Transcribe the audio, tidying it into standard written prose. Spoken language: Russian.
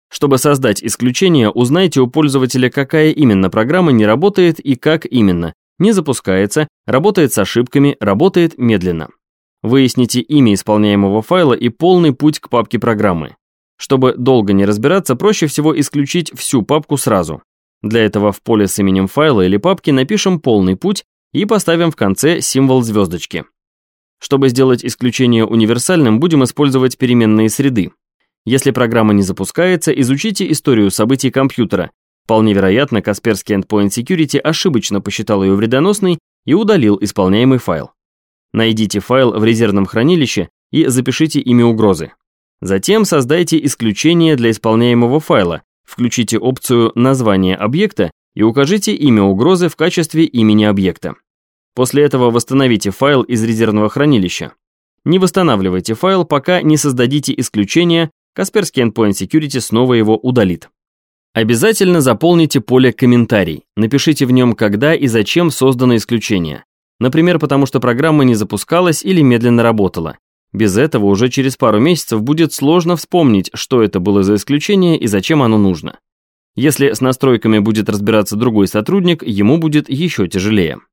Чтобы создать исключение, узнайте у пользователя, какая именно программа не работает и как именно, не запускается, работает с ошибками, работает медленно. Выясните имя исполняемого файла и полный путь к папке программы. Чтобы долго не разбираться, проще всего исключить всю папку сразу. Для этого в поле с именем файла или папки напишем полный путь и поставим в конце символ звездочки. Чтобы сделать исключение универсальным, будем использовать переменные среды. Если программа не запускается, изучите историю событий компьютера. Вполне вероятно, Kaspersky Endpoint Security ошибочно посчитал ее вредоносной и удалил исполняемый файл. Найдите файл в резервном хранилище и запишите имя угрозы. Затем создайте исключение для исполняемого файла, включите опцию «Название объекта» и укажите имя угрозы в качестве имени объекта. После этого восстановите файл из резервного хранилища. Не восстанавливайте файл, пока не создадите исключение, Kaspersky Endpoint Security снова его удалит. Обязательно заполните поле «Комментарий». Напишите в нем, когда и зачем создано исключение. Например, потому что программа не запускалась или медленно работала. Без этого уже через пару месяцев будет сложно вспомнить, что это было за исключение и зачем оно нужно. Если с настройками будет разбираться другой сотрудник, ему будет еще тяжелее.